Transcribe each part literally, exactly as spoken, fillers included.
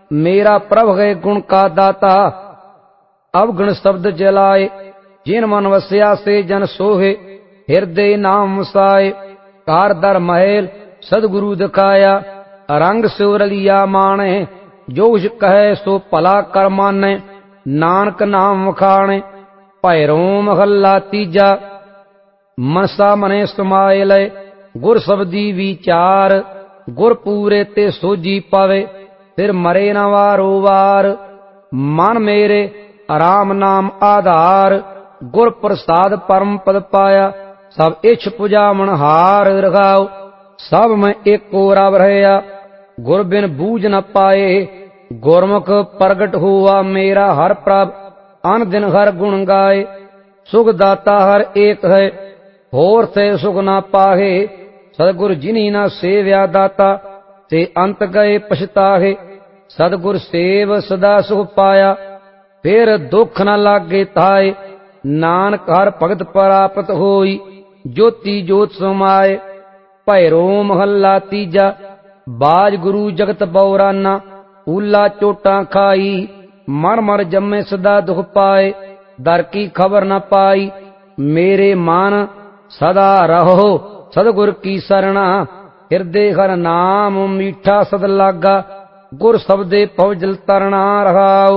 मेरा प्रभ है गुण का दाता। अवगुण शब्द जलाए जिन मन वस्या से जन सोहे, हृदय नाम मुसाए। कार दर महल सदगुरु दिखाया, रंग सिवरलिया माने। जो उस कहे सो भला कर माने, नानक नाम वखाणे। भैरो महला तीजा, मनसा मने समाए लय। गुर शब्दी विचार, गुर पूरे ते सोजी पावे। फिर मरे न वारो वार, मन मेरे राम नाम आधार। गुर प्रसाद परम पद पाया, सब इछ पुजामन हार रखाओ। सब में एको रब रहया, गुर बिन बूझ न पाए। गुरमुख प्रगट हुआ मेरा हर प्रभ, अन दिन हर गुण गाए। सुख दाता हर एक है, होर से सुख न पाहे। सदगुर जिन्हीं न सेव्या दाता, ते अंत गए पछताहे। सदगुर सेव सदा सुख पाया, फिर दुख न लागे थाए। नानक हर भगत प्राप्त होई, ज्योति जोत समाए। भैरो महला तीजा, बाज गुरु जगत बौराना। ऊला चोटा खाई, मर मर जम्मे सदा दुख पाए। दर की खबर न पाई, मेरे मान सदा रहो सदगुर की सरना। हृदय हर नाम मीठा सद लागा, गुर शब्दे पवजल तरना रहाओ।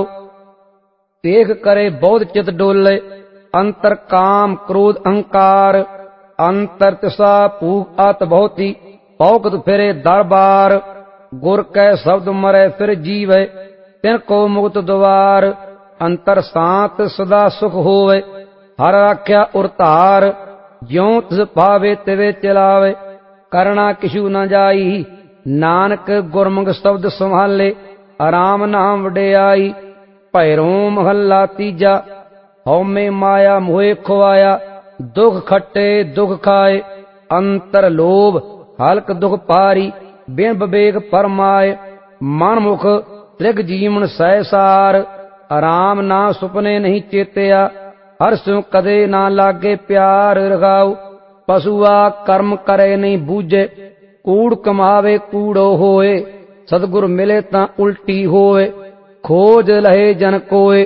देख करे बहुत चित डोले, अंतर काम क्रोध अहंकार। अंतर तिसा भूख आत बहुती, पौकत फिरे दरबार। गुर कै शब्द मरे फिर जीवे, तिनको मुक्त द्वार। अंतर शांत सदा सुख होवे, हर राख्या उरतार। ज्यों तिस भावे तिवे चलावे, करना किछु न जाई। नानक गुरमुख शब्द संभाले, राम नाम वडियाई। भैरो महला तीजा, हौमे माया मोहे खुआया। दुख खट्टे दुख खाए, अंतर लोभ हल्क दुख पारी। बिन विवेक परमाए, मन मुख त्रिग जीवन सहसार। राम ना सुपने नहीं चेतिया, हर स्यों कदे ना लागे प्यार रखाओ। पशुआ कर्म करे नहीं बूझे, कूड़ कमावे कूड़ो होए। सदगुर मिले ता उल्टी होए, खोज लहे जन कोय।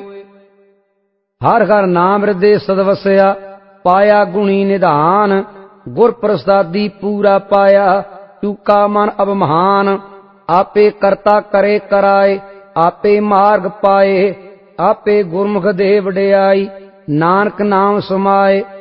हर हर नाम हृदय सदवसया, पाया गुणी निधान। गुर प्रसादी पूरा पाया, चूका मन अब महान। आपे करता करे कराए, आपे मार्ग पाए। आपे गुरमुख दे वडियाई, नानक नाम समाए।